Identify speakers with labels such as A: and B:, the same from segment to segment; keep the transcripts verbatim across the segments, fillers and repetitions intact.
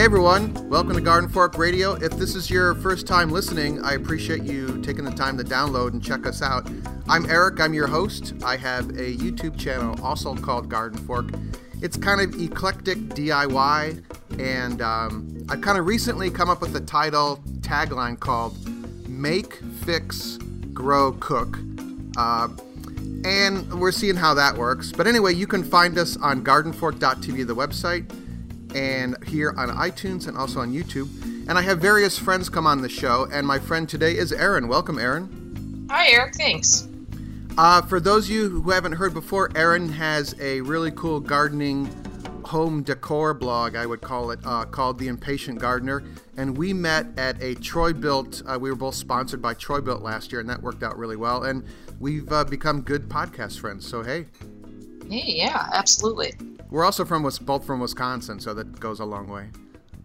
A: everyone, welcome to Garden Fork Radio. If this is your first time listening, I appreciate you taking the time to download and check us out. I'm Eric, I'm your host. I have a YouTube channel also called Garden Fork. It's kind of eclectic D I Y, and um, I've kind of recently come up with a title tagline called Make, Fix, Grow, Cook. Uh, and we're seeing how that works. But anyway, you can find us on garden fork dot t v, the website, and here on iTunes and also on YouTube. And I have various friends come on the show, and my friend today is Erin. Welcome, Erin.
B: Hi, Eric. Thanks.
A: Uh, for those of you who haven't heard before, Erin has a really cool gardening home decor blog, I would call it, uh, called The Impatient Gardener. And we met at a Troy-Bilt, uh, we were both sponsored by Troy-Bilt last year, and that worked out really well. And we've uh, become good podcast friends, so hey.
B: Hey, yeah, absolutely.
A: We're also from both from Wisconsin, so that goes a long way.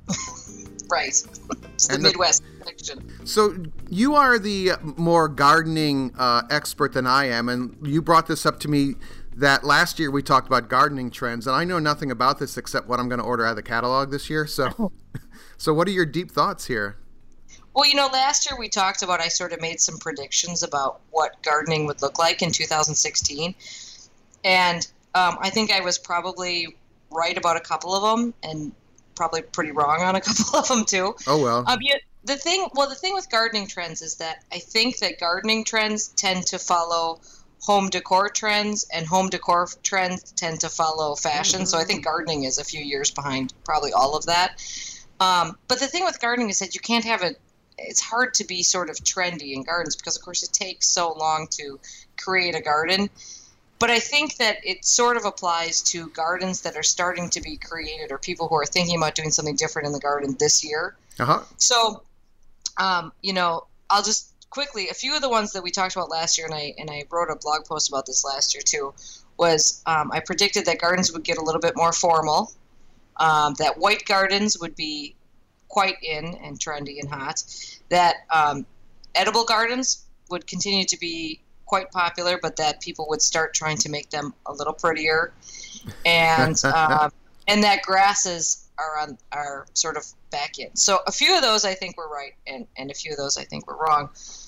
B: Right. It's the
A: and
B: Midwest connection.
A: So you are the more gardening uh, expert than I am, and you brought this up to me that last year we talked about gardening trends, and I know nothing about this except what I'm going to order out of the catalog this year. So, so what are your deep thoughts here?
B: Well, you know, last year we talked about, I sort of made some predictions about what gardening would look like in two thousand sixteen, and um, I think I was probably right about a couple of them, and probably pretty wrong on a couple of them too.
A: Oh well.
B: Um, yeah, the thing, well, the thing with gardening trends is that I think that gardening trends tend to follow home decor trends, and home decor trends tend to follow fashion. Mm-hmm. So I think gardening is a few years behind probably all of that. Um, but the thing with gardening is that you can't have it. It's hard to be sort of trendy in gardens because, of course, it takes so long to create a garden. But I think that it sort of applies to gardens that are starting to be created or people who are thinking about doing something different in the garden this year.
A: Uh-huh.
B: So, um, you know, I'll just quickly, a few of the ones that we talked about last year, and I and I wrote a blog post about this last year too, was um, I predicted that gardens would get a little bit more formal, um, that white gardens would be quite in and trendy and hot, that um, edible gardens would continue to be quite popular, but that people would start trying to make them a little prettier, and um, and that grasses are on are sort of back in. So a few of those I think were right, and, and a few of those I think were wrong.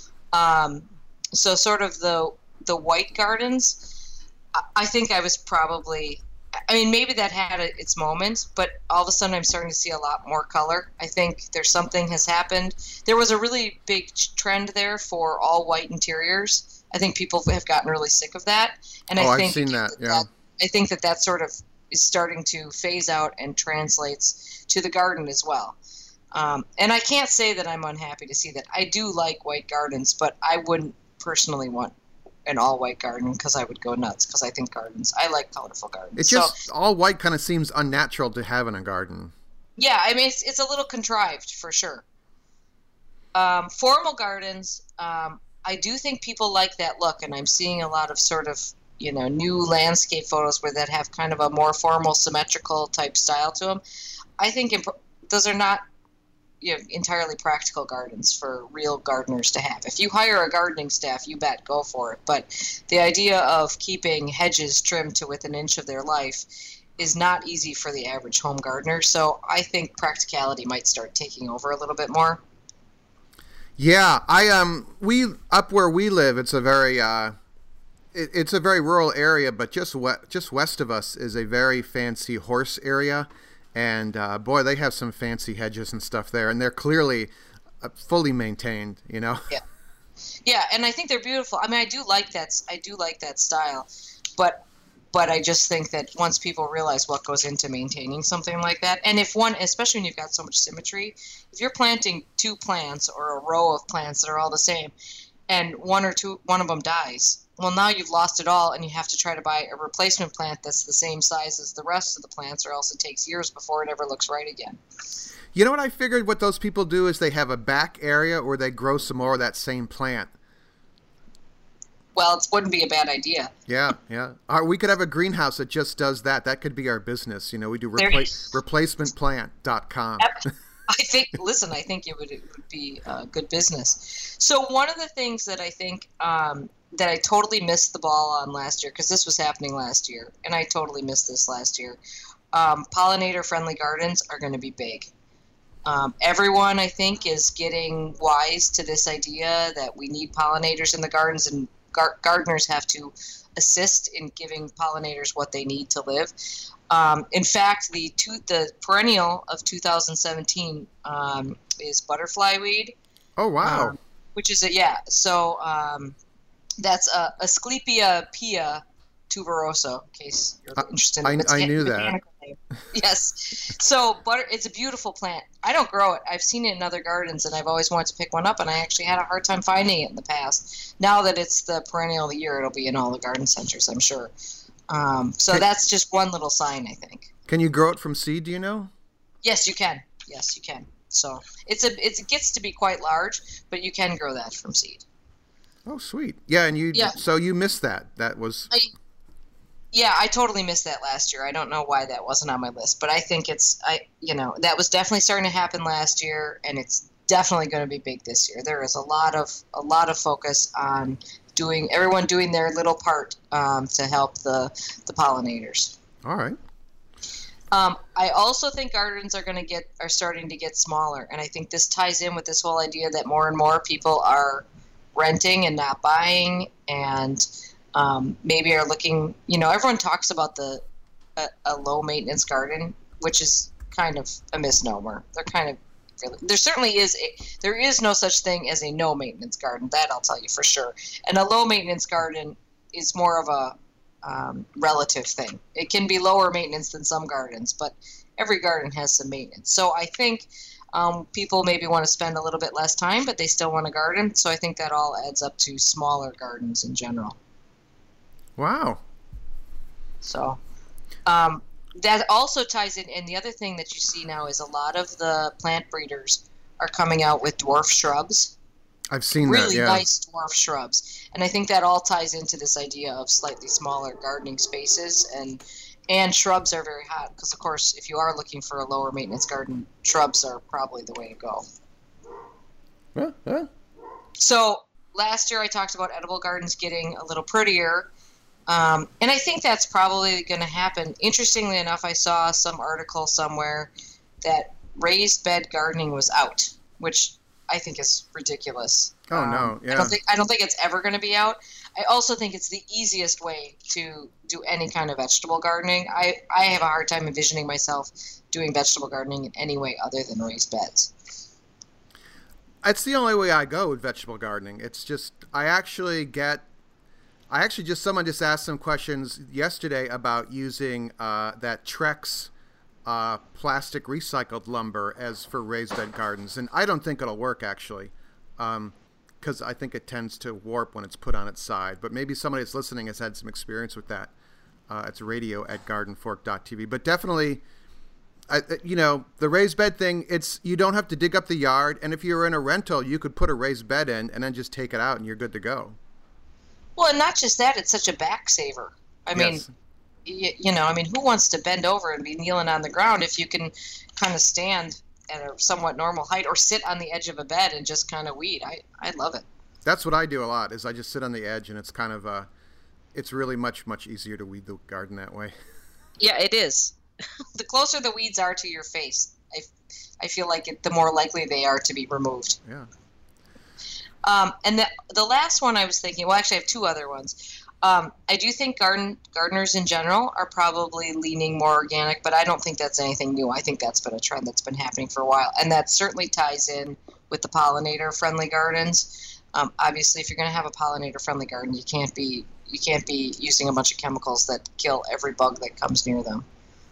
B: Um, so sort of the the white gardens, I think I was probably, I mean, maybe that had a, its moment, but all of a sudden I'm starting to see a lot more color. I think there's something has happened. There was a really big trend there for all white interiors. I think people have gotten really sick of that, and
A: oh,
B: I think
A: I've seen that.
B: that,
A: Yeah,
B: that I think that that sort of is starting to phase out and translates to the garden as well. Um, and I can't say that I'm unhappy to see that. I do like white gardens, but I wouldn't personally want an all-white garden because I would go nuts because I think gardens, I like colorful gardens.
A: It's just so, all white kind of seems unnatural to have in a garden.
B: Yeah, I mean, it's, it's a little contrived for sure. Um, formal gardens, um, I do think people like that look, and I'm seeing a lot of sort of, you know, new landscape photos where that have kind of a more formal, symmetrical type style to them. I think imp- those are not, you know, entirely practical gardens for real gardeners to have. If you hire a gardening staff, you bet, go for it. But the idea of keeping hedges trimmed to within an inch of their life is not easy for the average home gardener. So I think practicality might start taking over a little bit more.
A: Yeah, I um we up where we live, it's a very uh it, it's a very rural area, but just we, just west of us is a very fancy horse area, and uh, boy, they have some fancy hedges and stuff there, and they're clearly uh, fully maintained, you know.
B: Yeah. Yeah, and I think they're beautiful. I mean, I do like that I do like that style, but But I just think that once people realize what goes into maintaining something like that, and if one, especially when you've got so much symmetry, if you're planting two plants or a row of plants that are all the same, and one or two, one of them dies, well, now you've lost it all, and you have to try to buy a replacement plant that's the same size as the rest of the plants, or else it takes years before it ever looks right again.
A: You know what I figured what those people do is they have a back area where they grow some more of that same plant.
B: Well, it wouldn't be a bad idea.
A: Yeah, yeah. Or we could have a greenhouse that just does that. That could be our business. You know, we do repla- replacement plant dot com.
B: I think, listen, I think it would, it would be a good business. So one of the things that I think um, that I totally missed the ball on last year, because this was happening last year, and I totally missed this last year, um, pollinator-friendly gardens are going to be big. Um, everyone, I think, is getting wise to this idea that we need pollinators in the gardens, and gar- gardeners have to assist in giving pollinators what they need to live. Um, in fact, the two, the perennial of two thousand seventeen um, is butterfly weed.
A: Oh, wow.
B: Um, which is a, yeah, so um, that's a Asclepia pia tuberosa, in case you're interested in the
A: I, I knew that.
B: Name. Yes. So butter, it's a beautiful plant. I don't grow it. I've seen it in other gardens, and I've always wanted to pick one up, and I actually had a hard time finding it in the past. Now that it's the perennial of the year, it'll be in all the garden centers, I'm sure. Um, so that's just one little sign, I think.
A: Can you grow it from seed, do you know?
B: Yes, you can. Yes, you can. So it's a it's, it gets to be quite large, but you can grow that from seed.
A: Oh, sweet. Yeah, and you
B: yeah.
A: so you missed that. That was
B: I, Yeah, I totally missed that last year. I don't know why that wasn't on my list, but I think it's I you know, that was definitely starting to happen last year, and it's definitely going to be big this year. There is a lot of a lot of focus on doing everyone doing their little part um, to help the the pollinators.
A: All right.
B: Um, I also think gardens are going to get are starting to get smaller, and I think this ties in with this whole idea that more and more people are renting and not buying, and um, maybe are looking. You know, everyone talks about the a, a low maintenance garden, which is kind of a misnomer. They're kind of really, there certainly is a, there is no such thing as a no maintenance garden. That I'll tell you for sure. And a low maintenance garden is more of a Um, relative thing. It can be lower maintenance than some gardens, but every garden has some maintenance. So I think um, people maybe want to spend a little bit less time, but they still want a garden. So I think that all adds up to smaller gardens in general.
A: Wow.
B: So um, that also ties in. And the other thing that you see now is a lot of the plant breeders are coming out with dwarf shrubs.
A: I've seen
B: really
A: that, yeah.
B: nice dwarf shrubs, and I think that all ties into this idea of slightly smaller gardening spaces, and and shrubs are very hot because, of course, if you are looking for a lower maintenance garden, shrubs are probably the way to go.
A: Huh? Huh?
B: So last year I talked about edible gardens getting a little prettier, um, and I think that's probably going to happen. Interestingly enough, I saw some article somewhere that raised bed gardening was out, which I think is ridiculous.
A: Oh um, no! Yeah.
B: I don't think I don't think it's ever going to be out. I also think it's the easiest way to do any kind of vegetable gardening. I, I have a hard time envisioning myself doing vegetable gardening in any way other than raised beds.
A: It's the only way I go with vegetable gardening. It's just I actually get. I actually just someone just asked some questions yesterday about using uh, that Trex Uh, plastic recycled lumber as for raised bed gardens, and I don't think it'll work actually, because um, I think it tends to warp when it's put on its side. But maybe somebody that's listening has had some experience with that. Uh, it's radio at garden fork dot t v. But definitely, I, you know, the raised bed thing. It's you don't have to dig up the yard, and if you're in a rental, you could put a raised bed in and then just take it out, and you're good to go.
B: Well, and not just that; it's such a back saver. I mean.
A: Yes.
B: You, you know, I mean, who wants to bend over and be kneeling on the ground if you can kind of stand at a somewhat normal height or sit on the edge of a bed and just kind of weed? I, I love it.
A: That's what I do a lot is I just sit on the edge, and it's kind of, uh, it's really much, much easier to weed the garden that way.
B: Yeah, it is. The closer the weeds are to your face, I, I feel like it, the more likely they are to be removed.
A: Yeah.
B: Um, and the, the last one I was thinking, well, actually I have two other ones. Um, I do think garden gardeners in general are probably leaning more organic, but I don't think that's anything new. I think that's been a trend that's been happening for a while, and that certainly ties in with the pollinator-friendly gardens. Um, obviously, if you're going to have a pollinator-friendly garden, you can't be you can't be using a bunch of chemicals that kill every bug that comes near them.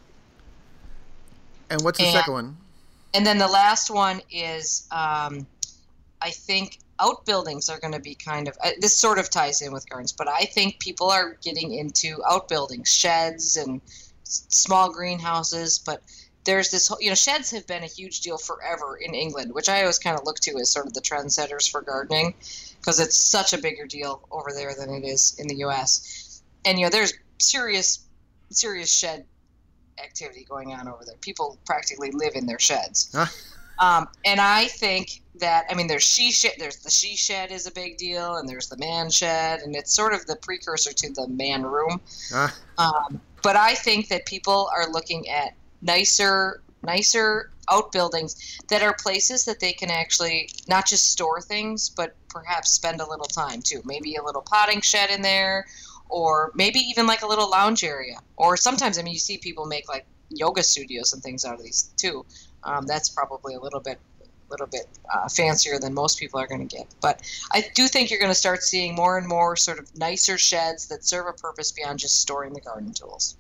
A: And what's the
B: and,
A: second one?
B: And then the last one is, um, I think. Outbuildings are going to be kind of, uh, this sort of ties in with gardens, but I think people are getting into outbuildings, sheds and s- small greenhouses, but there's this whole, you know, sheds have been a huge deal forever in England, which I always kind of look to as sort of the trendsetters for gardening, because it's such a bigger deal over there than it is in the U S. And, you know, there's serious, serious shed activity going on over there. People practically live in their sheds.
A: Huh?
B: Um, and I think that, I mean, there's she shed, there's the she shed is a big deal, and there's the man shed, and it's sort of the precursor to the man room.
A: Uh.
B: Um, but I think that people are looking at nicer nicer outbuildings that are places that they can actually not just store things, but perhaps spend a little time too. Maybe a little potting shed in there, or maybe even like a little lounge area. Or sometimes, I mean, you see people make like yoga studios and things out of these too. Um, that's probably a little bit little bit uh, fancier than most people are going to get. But I do think you're going to start seeing more and more sort of nicer sheds that serve a purpose beyond just storing the garden tools.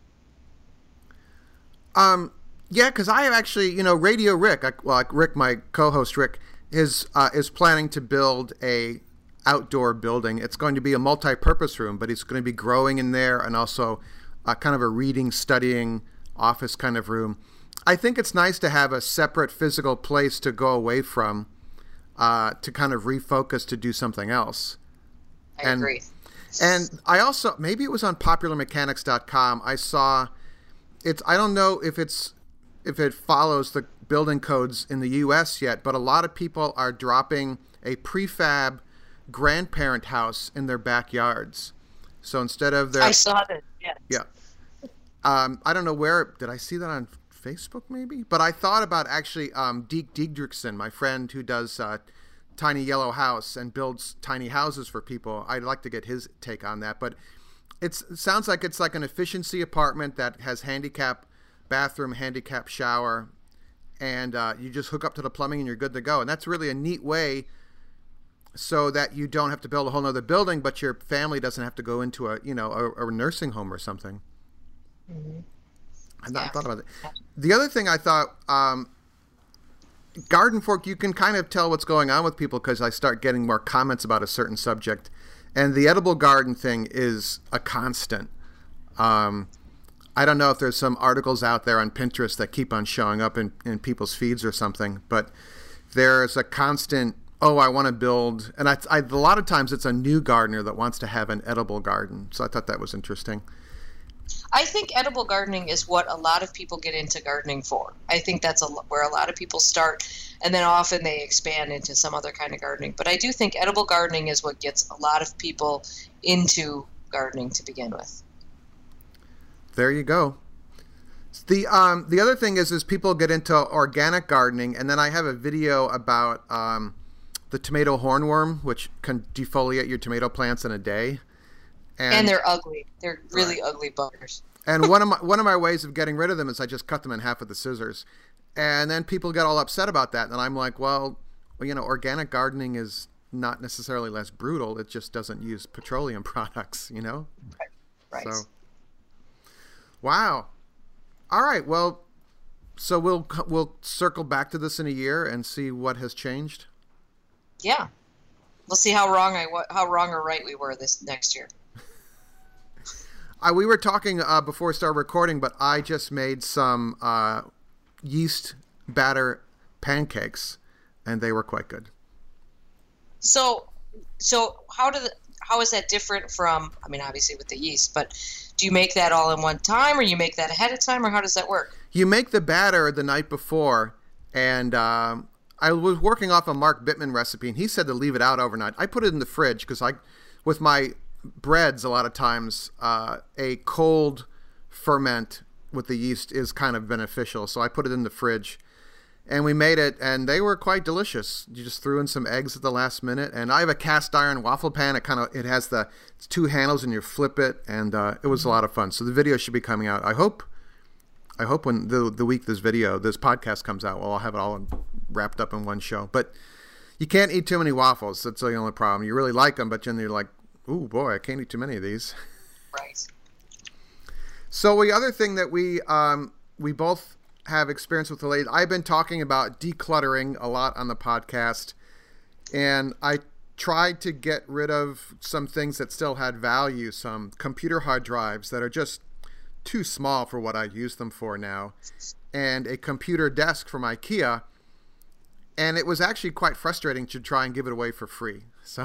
A: Um, yeah, because I have actually, you know, Radio Rick, I, well, Rick, my co-host Rick, is uh, is planning to build a outdoor building. It's going to be a multi-purpose room, but it's going to be growing in there, and also uh, kind of a reading, studying, office kind of room. I think it's nice to have a separate physical place to go away from, uh, to kind of refocus to do something else.
B: I
A: and,
B: agree.
A: And I also, maybe it was on popular mechanics dot com, I saw, it's, I don't know if it's, if it follows the building codes in the U S yet, but a lot of people are dropping a prefab grandparent house in their backyards. So instead of their...
B: I saw that, yes.
A: Yeah. Um, I don't know where, did I see that on Facebook maybe? But I thought about actually um, Deke Diedrichson, my friend who does uh, Tiny Yellow House and builds tiny houses for people. I'd like to get his take on that. But it's, it sounds like it's like an efficiency apartment that has handicap bathroom, handicap shower, and uh, you just hook up to the plumbing and you're good to go. And that's really a neat way so that you don't have to build a whole other building, but your family doesn't have to go into a, you know, a, a nursing home or something. Mm-hmm. I've not yeah. thought about it. The other thing I thought, um, Garden Fork, you can kind of tell what's going on with people because I start getting more comments about a certain subject. And the edible garden thing is a constant. Um, I don't know if there's some articles out there on Pinterest that keep on showing up in, in people's feeds or something, but there's a constant, oh, I want to build, and I, I, a lot of times it's a new gardener that wants to have an edible garden. So I thought that was interesting.
B: I think edible gardening is what a lot of people get into gardening for. I think that's a, where a lot of people start, and then often they expand into some other kind of gardening. But I do think edible gardening is what gets a lot of people into gardening to begin with.
A: There you go. The um, the other thing is is people get into organic gardening, and then I have a video about um, the tomato hornworm, which can defoliate your tomato plants in a day.
B: And, and they're ugly. They're really right. ugly buggers.
A: And one of my one of my ways of getting rid of them is I just cut them in half with the scissors. And then people get all upset about that. And I'm like, well, well, you know, organic gardening is not necessarily less brutal. It just doesn't use petroleum products, you know?
B: Right. Right.
A: So, wow. All right. Well, so we'll we'll circle back to this in a year and see what has changed.
B: Yeah. We'll see how wrong I how wrong or right we were this next year.
A: Uh, we were talking uh, before we started recording, but I just made some uh, yeast batter pancakes, and they were quite good.
B: So, so how do the, how is that different from? I mean, obviously with the yeast, but do you make that all in one time, or you make that ahead of time, or how does that work?
A: You make the batter the night before, and um, I was working off a Mark Bittman recipe, and he said to leave it out overnight. I put it in the fridge because I, with my breads, a lot of times uh, a cold ferment with the yeast is kind of beneficial. So I put it in the fridge and we made it, and they were quite delicious. You just threw in some eggs at the last minute, and I have a cast iron waffle pan. It kind of, it has the it's two handles and you flip it, and uh, it was a lot of fun. So the video should be coming out. I hope, I hope when the, the week this video, this podcast comes out, well, I'll have it all wrapped up in one show. But you can't eat too many waffles. That's the only problem. You really like them, but then you're like, ooh, boy, I can't eat too many of these.
B: Right.
A: So the other thing that we um, we both have experience with the ladies, I've been talking about decluttering a lot on the podcast, and I tried to get rid of some things that still had value, some computer hard drives that are just too small for what I use them for now, and a computer desk from IKEA, and it was actually quite frustrating to try and give it away for free. So...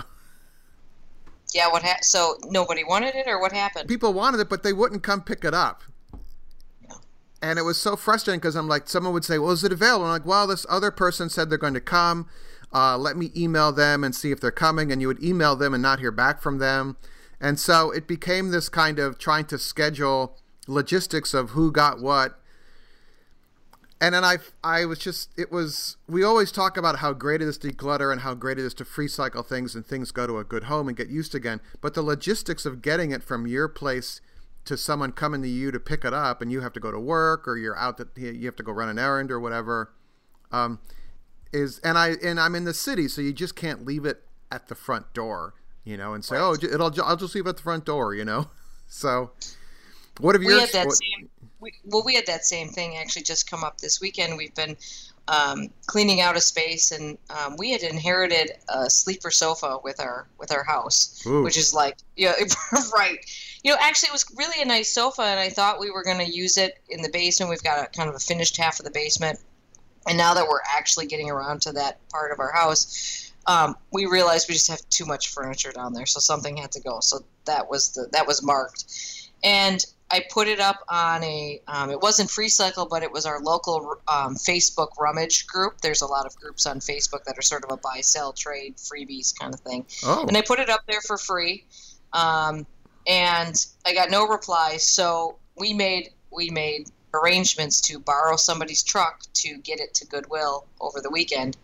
B: Yeah, what ha- so nobody wanted it, or what happened?
A: People wanted it, but they wouldn't come pick it up.
B: Yeah.
A: And it was so frustrating because I'm like, someone would say, well, is it available? I'm like, well, this other person said they're going to come. Uh, let me email them and see if they're coming. And you would email them and not hear back from them. And so it became this kind of trying to schedule logistics of who got what. And then I, I was just, it was, we always talk about how great it is to declutter and how great it is to free cycle things and things go to a good home and get used again. But the logistics of getting it from your place to someone coming to you to pick it up, and you have to go to work, or you're out that you have to go run an errand or whatever, um, is, and I, and I'm in the city, so you just can't leave it at the front door, you know, and say, right. oh, it'll, I'll just leave it at the front door, you know? So what have you,
B: we had that what, same, we, well, we had that same thing actually just come up this weekend. We've been um, cleaning out a space, and um, we had inherited a sleeper sofa with our, with our house, Ooh. which is like, yeah, right. You know, actually, it was really a nice sofa, and I thought we were going to use it in the basement. We've got a kind of a finished half of the basement. And now that we're actually getting around to that part of our house, um, we realized we just have too much furniture down there, so something had to go. So that was the that was marked. And I put it up on a, um, it wasn't FreeCycle, but it was our local um, Facebook rummage group. There's a lot of groups on Facebook that are sort of a buy, sell, trade, freebies kind of thing. Oh. And I put it up there for free. Um, And I got no replies, so we made we made arrangements to borrow somebody's truck to get it to Goodwill over the weekend,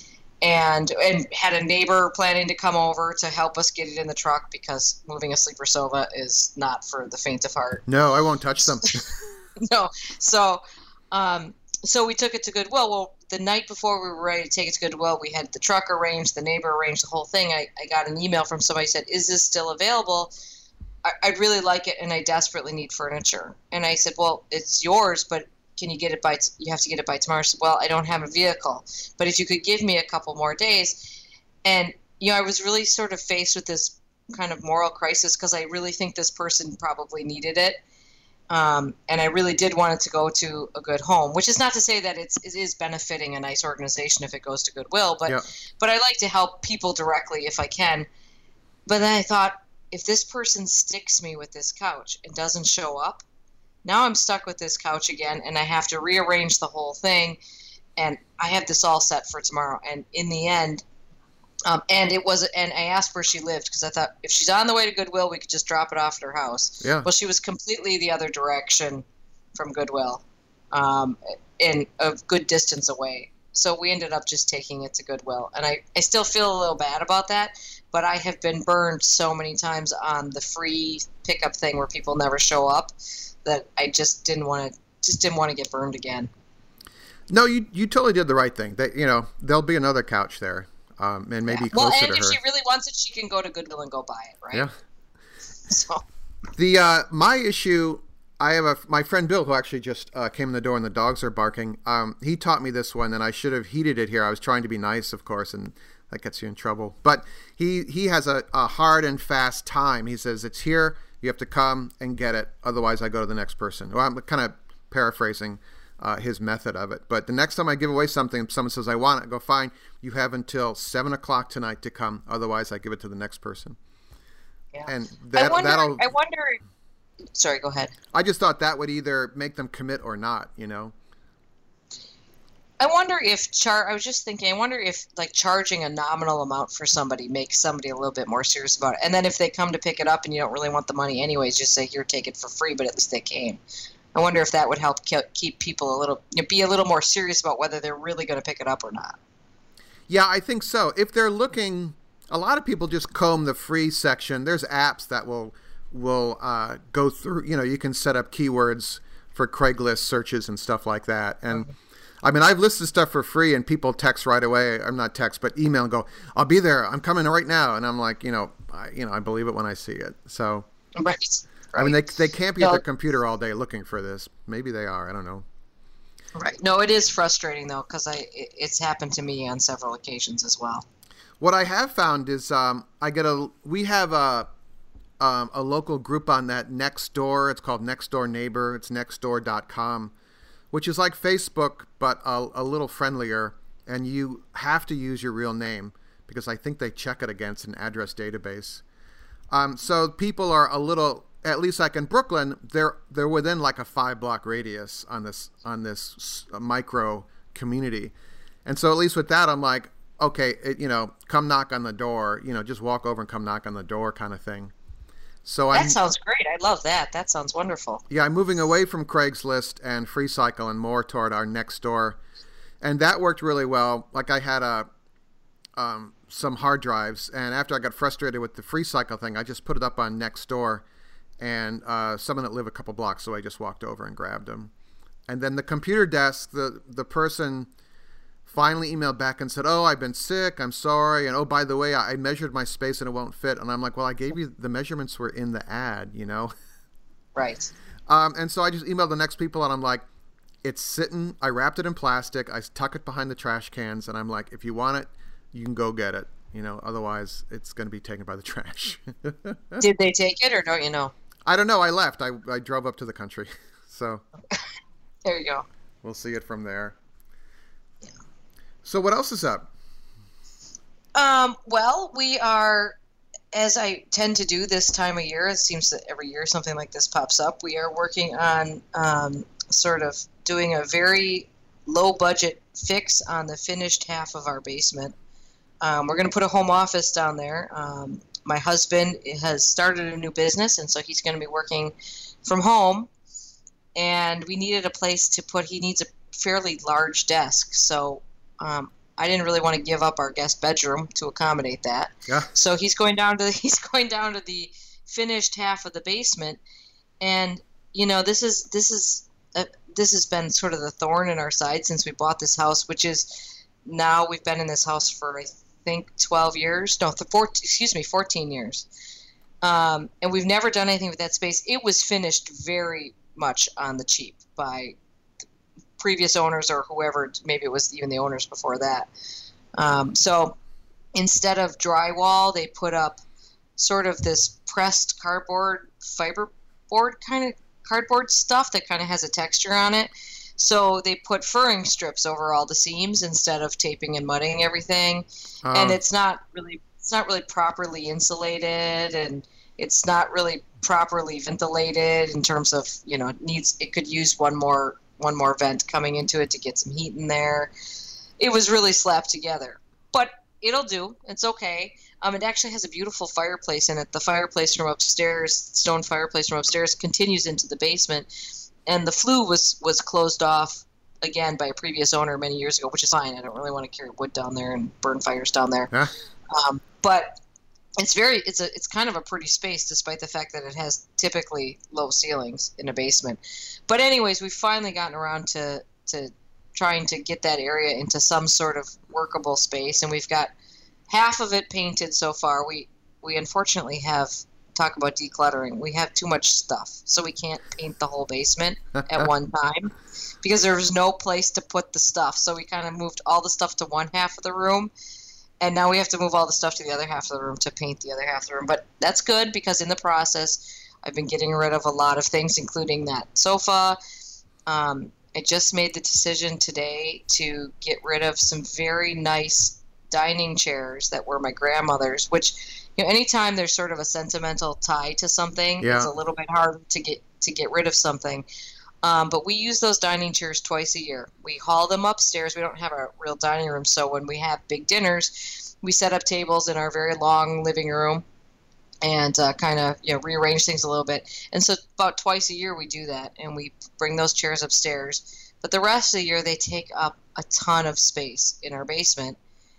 B: and and had a neighbor planning to come over to help us get it in the truck, because moving a sleeper sofa is not for the faint of heart.
A: No, I won't touch them.
B: no, so um, so we took it to Goodwill. Well, the night before we were ready to take it to Goodwill, we had the truck arranged, the neighbor arranged the whole thing. I, I got an email from somebody who said, "Is this still available? I'd really like it, and I desperately need furniture." And I said, "Well, it's yours, but can you get it by, t- you have to get it by tomorrow." I said, "Well, I don't have a vehicle, but if you could give me a couple more days." And, you know, I was really sort of faced with this kind of moral crisis, because I really think this person probably needed it. Um, and I really did want it to go to a good home, which is not to say that it's, it is benefiting a nice organization if it goes to Goodwill, but, yeah. but I like to help people directly if I can. But then I thought, if this person sticks me with this couch and doesn't show up, now I'm stuck with this couch again, and I have to rearrange the whole thing, and I have this all set for tomorrow. And in the end, um, and it was, and I asked where she lived, because I thought if she's on the way to Goodwill, we could just drop it off at her house.
A: Yeah.
B: Well, she was completely the other direction from Goodwill, um, in a good distance away. So we ended up just taking it to Goodwill, and I, I still feel a little bad about that. But I have been burned so many times on the free pickup thing where people never show up that I just didn't want to just didn't want to get burned again.
A: No, you you totally did the right thing. That, you know, there'll be another couch there, um, and maybe
B: yeah.
A: closer
B: well, and
A: to her.
B: if she really wants it, she can go to Goodwill and go buy it, right?
A: Yeah.
B: So
A: the uh, my issue, I have a my friend Bill, who actually just uh, came in the door and the dogs are barking. Um, he taught me this one, and I should have heeded it here. I was trying to be nice, of course, and that gets you in trouble. But he, he has a, a hard and fast time. He says, it's here, you have to come and get it, otherwise I go to the next person. Well, I'm kind of paraphrasing uh, his method of it. But the next time I give away something, someone says, I want it, I go, fine, you have until seven o'clock tonight to come, otherwise I give it to the next person.
B: Yeah.
A: And that,
B: I wonder,
A: that'll...
B: I wonder... Sorry, go ahead.
A: I just thought that would either make them commit or not, you know?
B: I wonder if char. I was just thinking. I wonder if like charging a nominal amount for somebody makes somebody a little bit more serious about it. And then if they come to pick it up and you don't really want the money anyways, just say here, take it for free. But at least they came. I wonder if that would help keep people a little, you know, be a little more serious about whether they're really going to pick it up or not.
A: Yeah, I think so. If they're looking, a lot of people just comb the free section. There's apps that will will uh, go through. You know, you can set up keywords for Craigslist searches and stuff like that, and. Okay. I mean, I've listed stuff for free, and people text right away. I'm not text, but email and go, I'll be there. I'm coming right now. And I'm like, you know, I, you know, I believe it when I see it. So,
B: right. right.
A: I mean, they they can't be no. at their computer all day looking for this. Maybe they are. I don't know.
B: Right. No, it is frustrating, though, because I it, it's happened to me on several occasions as well.
A: What I have found is um, I get a we have a um, a local group on that Nextdoor. It's called Nextdoor Neighbor. It's nextdoor dot com. Which is like Facebook, but a, a little friendlier, and you have to use your real name because I think they check it against an address database. Um, so people are a little, at least like in Brooklyn, they're they're within like a five block radius on this on this micro community, and so at least with that, I'm like, okay, it, you know, come knock on the door, you know, just walk over and come knock on the door, kind of thing. So
B: That
A: I'm
B: sounds great. I love that. That sounds wonderful.
A: yeah, I'm moving away from Craigslist and FreeCycle and more toward our Nextdoor, and that worked really well. Like I had a um, some hard drives, and after I got frustrated with the FreeCycle thing, I just put it up on Nextdoor, and uh, someone that lived a couple blocks away just walked over and grabbed them. And then the computer desk, the the person finally emailed back and said, "Oh, I've been sick. I'm sorry. And oh, by the way, I measured my space and it won't fit." And I'm like, "Well, I gave you the measurements were in the ad, you know."
B: Right.
A: Um, and so I just emailed the next people, and I'm like, "It's sitting. I wrapped it in plastic. I tuck it behind the trash cans, and I'm like, if you want it, you can go get it. You know, otherwise, it's going to be taken by the trash."
B: Did they take it, or don't you know?
A: I don't know. I left. I I drove up to the country, so
B: There you go.
A: we'll see it from there. So what else is up?
B: Um, well, we are, as I tend to do this time of year, it seems that every year something like this pops up. We are working on um, sort of doing a very low budget fix on the finished half of our basement. Um, we're going to put a home office down there. Um, my husband has started a new business, and so he's going to be working from home. And we needed a place to put, he needs a fairly large desk. So um, I didn't really want to give up our guest bedroom to accommodate that.
A: Yeah.
B: So he's going down to he's going down to the finished half of the basement, and you know this is this is a, this has been sort of the thorn in our side since we bought this house, which is now we've been in this house for I think twelve years. No, the fourteen, excuse me, fourteen years, um, and we've never done anything with that space. It was finished very much on the cheap by previous owners or whoever, maybe it was even the owners before that. Um, so instead of drywall, they put up sort of this pressed cardboard, fiberboard kind of cardboard stuff that kind of has a texture on it. So they put furring strips over all the seams instead of taping and mudding everything.
A: Um,
B: And it's not really, it's not really properly insulated, and it's not really properly ventilated in terms of, you know, it needs, it could use one more one more vent coming into it to get some heat in there. It was really slapped together, but it'll do. It's okay. Um, it actually has a beautiful fireplace in it. The fireplace from upstairs, stone fireplace from upstairs, continues into the basement, and the flue was was closed off again by a previous owner many years ago, which is fine. I don't really want to carry wood down there and burn fires down there.
A: Yeah.
B: Um, but it's very, it's a, it's kind of a pretty space, despite the fact that it has typically low ceilings in a basement. But anyways, we've finally gotten around to, to trying to get that area into some sort of workable space. And we've got half of it painted so far. We, we unfortunately have, talk about decluttering, we have too much stuff. So we can't paint the whole basement at one time because there was no place to put the stuff. So we kind of moved all the stuff to one half of the room. And now we have to move all the stuff to the other half of the room to paint the other half of the room. But that's good because in the process, I've been getting rid of a lot of things, including that sofa. Um, I just made the decision today to get rid of some very nice dining chairs that were my grandmother's, which, you know, anytime there's sort of a sentimental tie to something,
A: Yeah.
B: it's a little bit harder to get to get rid of something. Um, but we use those dining chairs twice a year. We haul them upstairs. We don't have a real dining room, so when we have big dinners, we set up tables in our very long living room and uh, kind of, you know, rearrange things a little bit. And so about twice a year we do that, and we bring those chairs upstairs. But the rest of the year they take up a ton of space in our basement,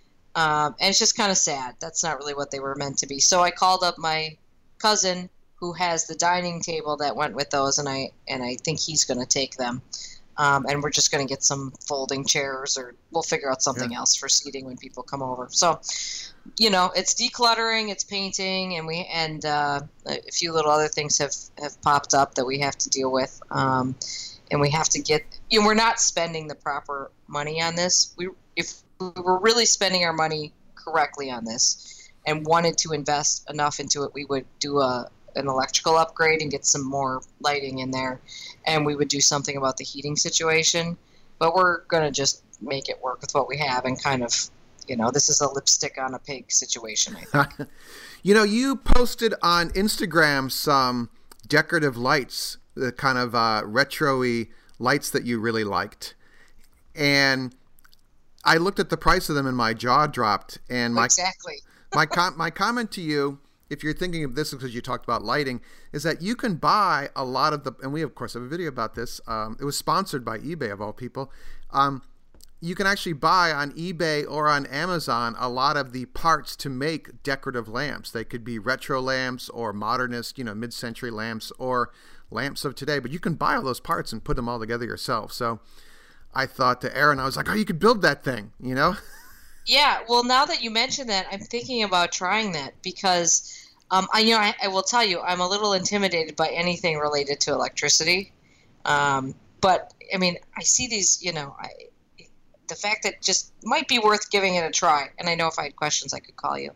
B: um, and it's just kind of sad. That's not really what they were meant to be. So I called up my cousin, who has the dining table that went with those, and I and I think he's going to take them. Um, and we're just going to get some folding chairs, or we'll figure out something
A: Yeah.
B: else for seating when people come over. So, you know, it's decluttering, it's painting, and we and uh, a few little other things have, have popped up that we have to deal with. Um, and we have to get, you know, we're not spending the proper money on this. We if we were really spending our money correctly on this and wanted to invest enough into it, we would do a an electrical upgrade and get some more lighting in there, and we would do something about the heating situation. But we're going to just make it work with what we have, and kind of, you know, this is a lipstick on a pig situation, I think.
A: You know, you posted on Instagram some decorative lights, the kind of uh, retro-y lights that you really liked. And I looked at the price of them and my jaw dropped. And my
B: Exactly.
A: my com- my comment to you if you're thinking of this because you talked about lighting, is that you can buy a lot of the, and we of course have a video about this. Um, it was sponsored by eBay of all people. Um, you can actually buy on eBay or on Amazon a lot of the parts to make decorative lamps. They could be retro lamps or modernist, you know, mid-century lamps or lamps of today. But you can buy all those parts and put them all together yourself. So I thought to Aaron, I was like, oh, you could build that thing, you know?
B: Yeah, well, now that you mention that, I'm thinking about trying that because, um, I, you know, I, I will tell you, I'm a little intimidated by anything related to electricity. Um, but, I mean, I see these, you know, I, the fact that just might be worth giving it a try. And I know if I had questions, I could call you.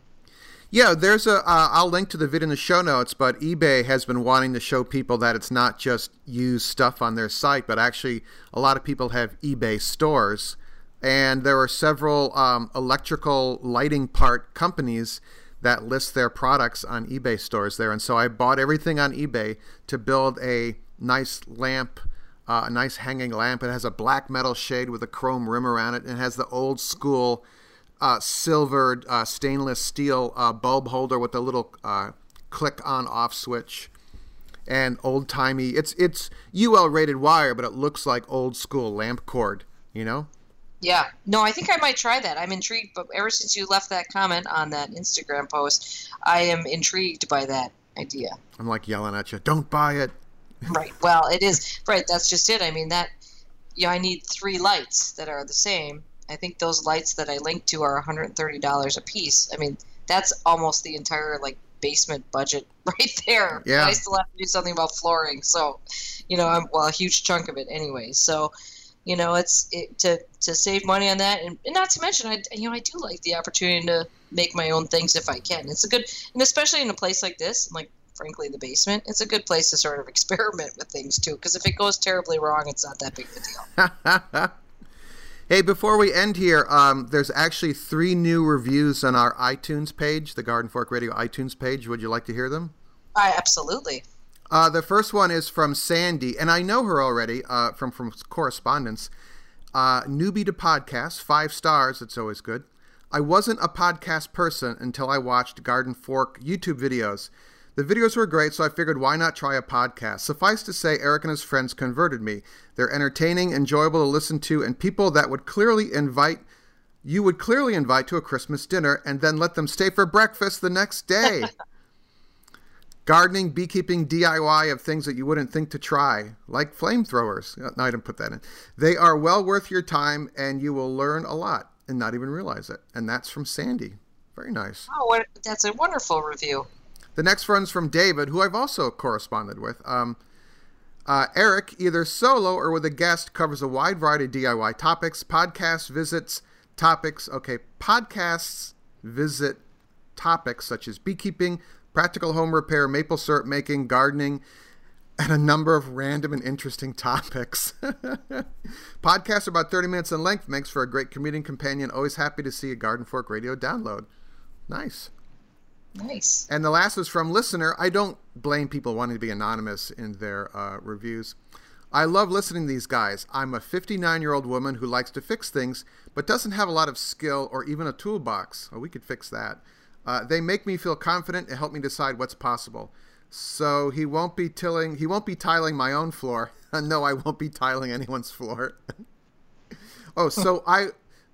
A: Yeah, there's a, uh, I'll link to the video in the show notes, but eBay has been wanting to show people that it's not just used stuff on their site, but actually a lot of people have eBay stores. And there are several um, electrical lighting part companies that list their products on eBay stores there. And so I bought everything on eBay to build a nice lamp, uh, a nice hanging lamp. It has a black metal shade with a chrome rim around it. And it has the old school uh, silvered uh, stainless steel uh, bulb holder with a little uh, click on off switch. And old timey, it's it's U L rated wire, but it looks like old school lamp cord, you know?
B: Yeah. No, I think I might try that. I'm intrigued, but ever since you left that comment on that Instagram post, I am intrigued by that idea.
A: I'm like yelling at you, don't buy it.
B: Right. Well, it is. Right. That's just it. I mean, that, you know, I need three lights that are the same. I think those lights that I linked to are one hundred thirty dollars a piece. I mean, that's almost the entire, like, basement budget right there.
A: Yeah.
B: But I still have to do something about flooring. So, you know, I'm, well, a huge chunk of it anyway. So, you know, it's it, to to save money on that, and, and not to mention, I you know I do like the opportunity to make my own things if I can. It's a good, and especially in a place like this, like frankly the basement, it's a good place to sort of experiment with things too. Because if it goes terribly wrong, it's not that big of a deal.
A: Hey, before we end here, um, there's actually three new reviews on our iTunes page, the Garden Fork Radio iTunes page. Would you like to hear them?
B: I absolutely.
A: Uh, the first one is from Sandy, and I know her already uh, from, from correspondence. Uh, newbie to podcast, five stars. It's always good. I wasn't a podcast person until I watched Garden Fork YouTube videos. The videos were great, so I figured why not try a podcast? Suffice to say, Eric and his friends converted me. They're entertaining, enjoyable to listen to, and people that would clearly invite, you would clearly invite to a Christmas dinner and then let them stay for breakfast the next day. Gardening, beekeeping, D I Y of things that you wouldn't think to try, like flamethrowers. No, I didn't put that in. They are well worth your time, and you will learn a lot and not even realize it. And that's from Sandy. Very nice.
B: Oh, what, that's a wonderful review.
A: The next one's from David, who I've also corresponded with. Um, uh, Eric, either solo or with a guest, covers a wide variety of D I Y topics, podcasts, visits, topics. Okay, podcasts visit topics such as beekeeping, practical home repair, maple syrup making, gardening, and a number of random and interesting topics. Podcasts are about thirty minutes in length, makes for a great commuting companion. Always happy to see a Garden Fork Radio download. Nice.
B: Nice.
A: And the last was from listener. I don't blame people wanting to be anonymous in their uh, reviews. I love listening to these guys. I'm a fifty-nine-year-old woman who likes to fix things, but doesn't have a lot of skill or even a toolbox. Oh, we could fix that. Uh, they make me feel confident and help me decide what's possible. So he won't be tilling. He won't be tiling my own floor. No, I won't be tiling anyone's floor. oh, so I,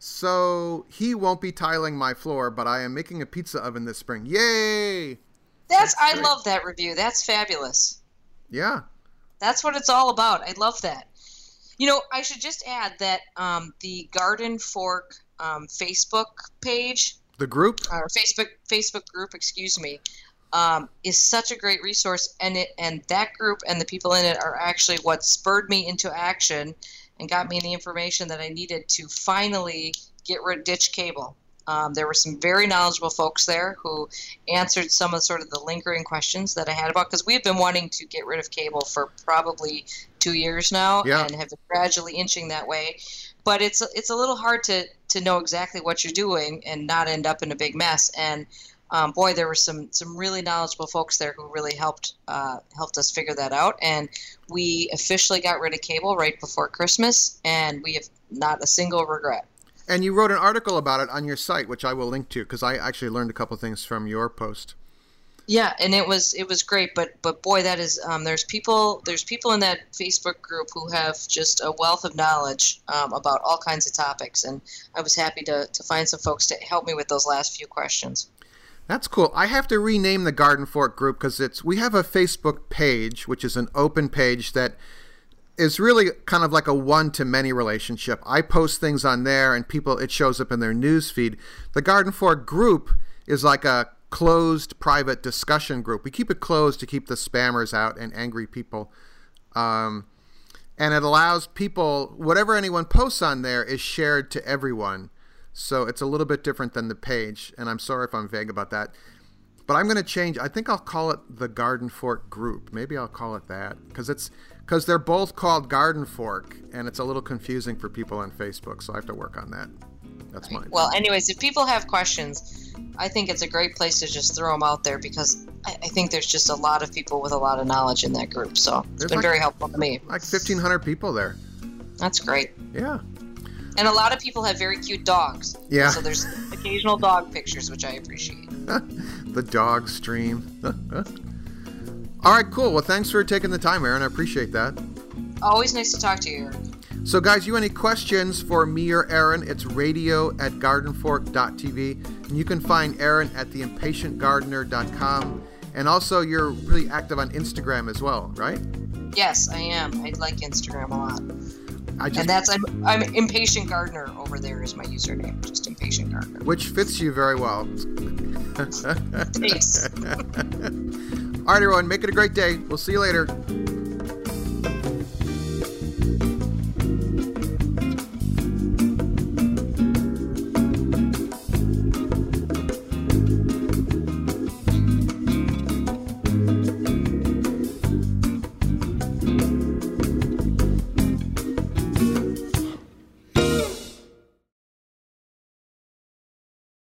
A: so he won't be tiling my floor, but I am making a pizza oven this spring. Yay!
B: That's, That's I love that review. That's fabulous.
A: Yeah.
B: That's what it's all about. I love that. You know, I should just add that um, the Garden Fork um, Facebook page.
A: The group?
B: Or Facebook Facebook group, excuse me, um, is such a great resource, and it and that group and the people in it are actually what spurred me into action and got me the information that I needed to finally get rid of ditch cable. Um, there were some very knowledgeable folks there who answered some of sort of the lingering questions that I had about, because we've been wanting to get rid of cable for probably two years now,
A: yeah.
B: and have been gradually inching that way. But it's it's a little hard to, to know exactly what you're doing and not end up in a big mess. And um, boy, there were some, some really knowledgeable folks there who really helped uh, helped us figure that out. And we officially got rid of cable right before Christmas, and we have not a single regret.
A: And you wrote an article about it on your site, which I will link to, because I actually learned a couple things from your post.
B: Yeah, and it was it was great, but but boy, that is um, there's people there's people in that Facebook group who have just a wealth of knowledge um, about all kinds of topics, and I was happy to to find some folks to help me with those last few questions.
A: That's cool. I have to rename the Garden Fork group because it's we have a Facebook page, which is an open page that is really kind of like a one-to-many relationship. I post things on there, and people it shows up in their news feed. The Garden Fork group is like a closed private discussion group. We keep it closed to keep the spammers out and angry people. Um, and it allows people, whatever anyone posts on there is shared to everyone. So it's a little bit different than the page. And I'm sorry if I'm vague about that. But I'm going to change. I think I'll call it the Garden Fork group. Maybe I'll call it that because it's because they're both called Garden Fork, and it's a little confusing for people on Facebook. So I have to work on that. That's mine.
B: Well, anyways, if people have questions, I think it's a great place to just throw them out there because I, I think there's just a lot of people with a lot of knowledge in that group. So it's
A: There's
B: been
A: like-
B: very helpful to me.
A: Like fifteen hundred people there.
B: That's great.
A: Yeah.
B: And a lot of people have very cute dogs.
A: Yeah.
B: So there's occasional dog pictures, which I appreciate.
A: The dog stream. All right, cool. Well, thanks for taking the time, Aaron. I appreciate that.
B: Always nice to talk to you, Eric.
A: So, guys, you have any questions for me or Aaron? It's radio at gardenfork dot t v. And you can find Aaron at the impatient gardener dot com. And also, you're really active on Instagram as well, right?
B: Yes, I am. I like Instagram a lot.
A: I just,
B: And that's, I'm, I'm Impatient Gardener over there is my username. Just Impatient Gardener.
A: which fits you very well.
B: Thanks.
A: All right, everyone, make it a great day. We'll see you later.